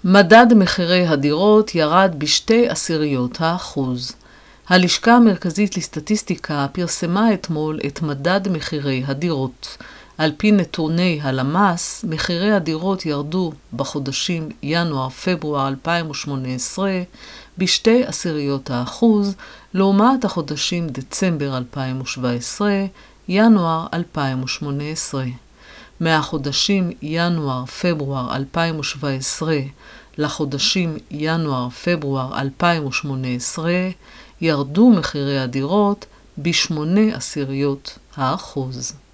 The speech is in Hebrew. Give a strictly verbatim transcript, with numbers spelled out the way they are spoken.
מדד מחירי הדירות ירד בשתי עשיריות האחוז. הלשכה המרכזית לסטטיסטיקה פרסמה אתמול את מדד מחירי הדירות. על פי נתוני הלמ"ס, מחירי הדירות ירדו בחודשים ינואר-פברואר אלפיים ושמונה עשרה בשתי עשיריות האחוז, לעומת החודשים דצמבר אלפיים ושבע עשרה, ינואר אלפיים ושמונה עשרה. מהחודשים ינואר-פברואר אלפיים ושבע עשרה לחודשים ינואר-פברואר אלפיים ושמונה עשרה ירדו מחירי הדירות בשמונה עשיריות האחוז.